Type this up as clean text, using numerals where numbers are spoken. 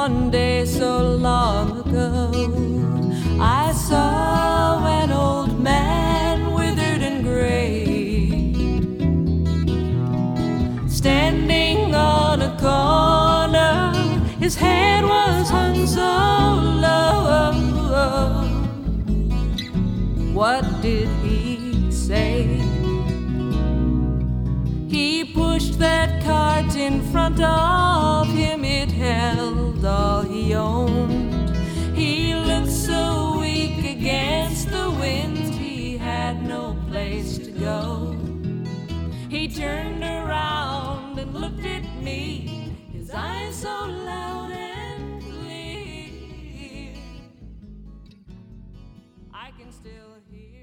one day so long ago, I saw an old man withered and gray, standing on a corner. His head was hung so low. What did he say? He pushed that cart in front of him. It held all he owned. He looked so weak against the wind. He had no place to go. He turned around and looked at me, his eyes so loud and clear, I can still hear.